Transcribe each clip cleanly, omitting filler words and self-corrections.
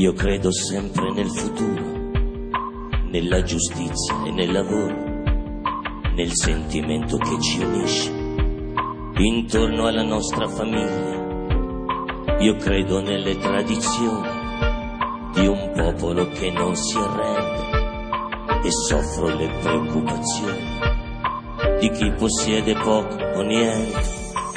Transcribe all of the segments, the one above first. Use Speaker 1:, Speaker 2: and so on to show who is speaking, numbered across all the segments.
Speaker 1: Io credo sempre nel futuro, nella giustizia e nel lavoro, nel sentimento che ci unisce intorno alla nostra famiglia. Io credo nelle tradizioni di un popolo che non si arrende e soffro le preoccupazioni di chi possiede poco o niente.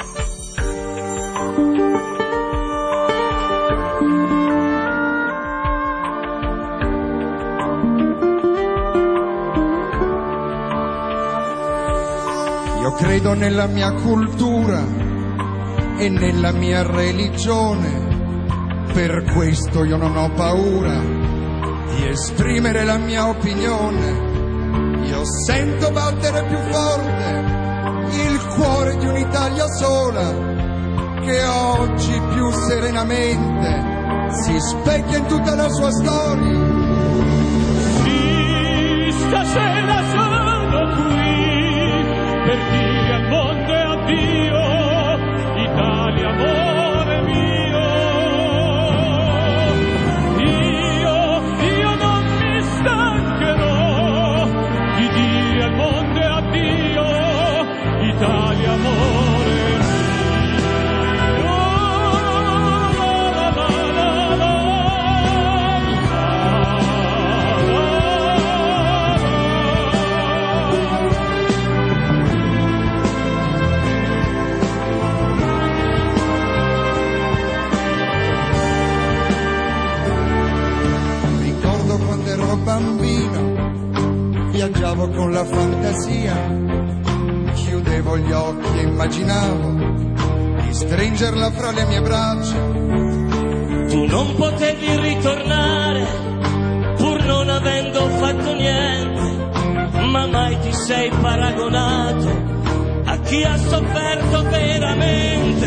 Speaker 2: Io credo nella mia cultura e nella mia religione, per questo io non ho paura di esprimere la mia opinione. Io sento battere più forte il cuore di un'Italia sola, che oggi più serenamente si specchia in tutta la sua storia.
Speaker 3: Sì, stasera sono qui per dire al mondo e addio, Italia, amore mio. Io non mi stancherò di dire al mondo e addio, Italia, amore mio.
Speaker 2: Bambino, viaggiavo con la fantasia, chiudevo gli occhi e immaginavo di stringerla fra le mie braccia.
Speaker 1: Tu non potevi ritornare pur non avendo fatto niente, ma mai ti sei paragonato a chi ha sofferto veramente.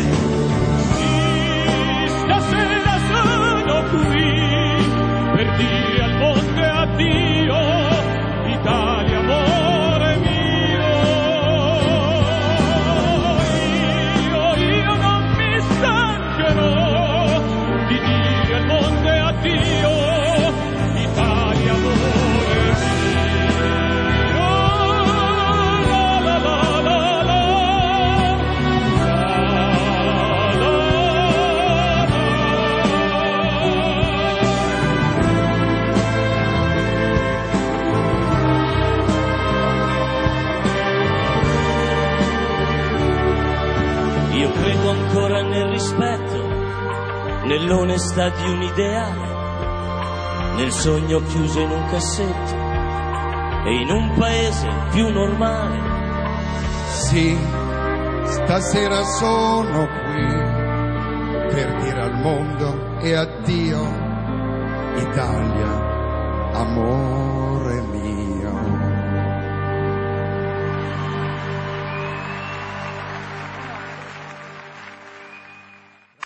Speaker 3: Sì, stasera sono qui per dire al mondo e addio, Italia, amore mio. Io non mi stancherò di dire al mondo e addio, Italia, amore mio. La la la la la.
Speaker 1: Io credo ancora nel rispetto, nell'onestà di un ideale, nel sogno chiuso in un cassetto e in un paese più normale.
Speaker 2: Sì, stasera sono qui per dire al mondo e addio, Italia, amore.